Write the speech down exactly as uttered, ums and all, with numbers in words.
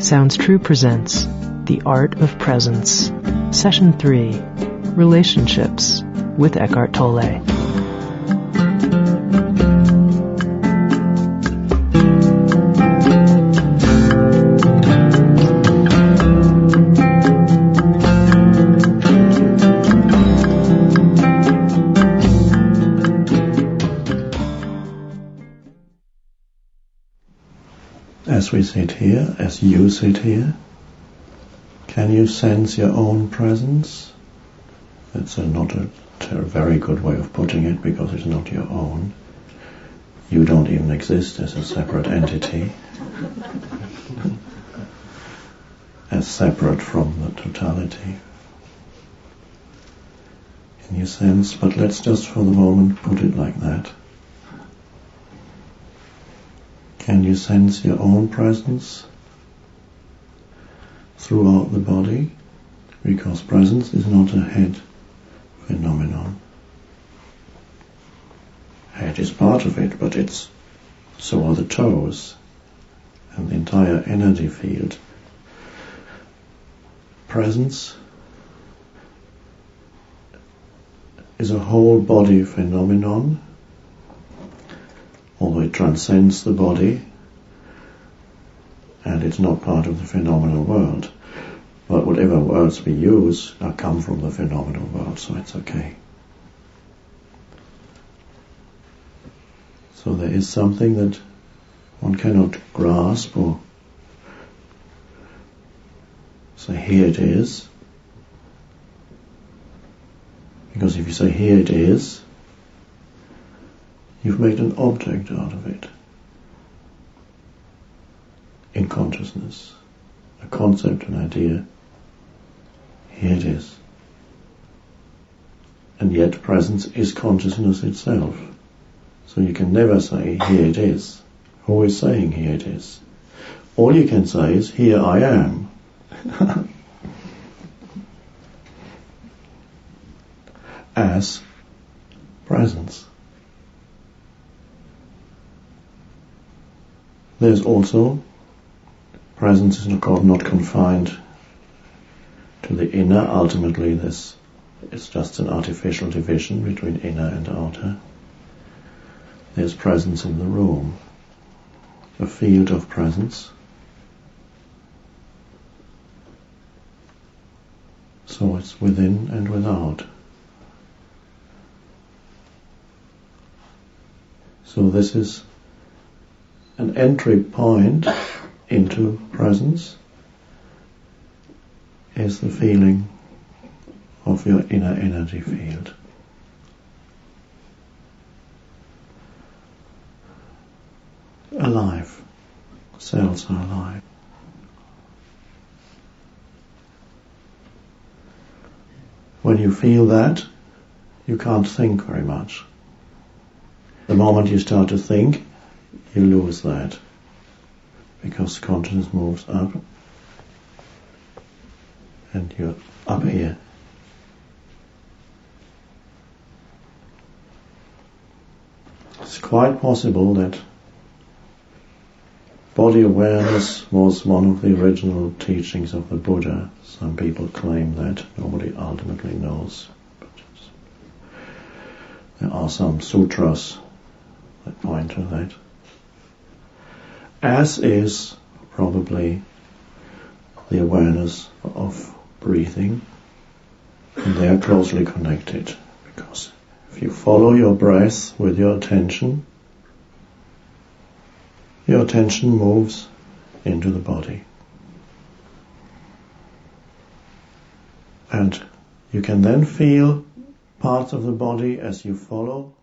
Sounds True presents The Art of Presence, Session three, Relationships, with Eckhart Tolle. As we sit here, as you sit here, can you sense your own presence? That's a, not a, a very good way of putting it, because it's not your own. You don't even exist as a separate entity, as separate from the totality. Can you sense? But let's just for the moment put it like that. Can you sense your own presence throughout the body? Because presence is not a head phenomenon. Head is part of it, but it's so are the toes and the entire energy field. Presence is a whole body phenomenon, although it transcends the body, and it's not part of the phenomenal world. But whatever words we use are come from the phenomenal world, so it's okay. So there is something that one cannot grasp or say, here it is. Because if you say, here it is, you've made an object out of it in consciousness, a concept, an idea. Here it is. And yet presence is consciousness itself. So you can never say, here it is. Who is saying here it is? All you can say is, here I am. As presence. There's also, presence is not confined to the inner. Ultimately, this is just an artificial division between inner and outer. There's presence in the room, a field of presence. So it's within and without. So this is an entry point into presence, is the feeling of your inner energy field. Alive. Cells are alive. When you feel that, you can't think very much. The moment you start to think, you lose that, because consciousness moves up and you're up here. It's quite possible that body awareness was one of the original teachings of the Buddha. Some people claim that. Nobody ultimately knows. But there are some sutras that point to that. As is probably the awareness of breathing, and they are closely connected, because if you follow your breath with your attention, your attention moves into the body. And you can then feel parts of the body as you follow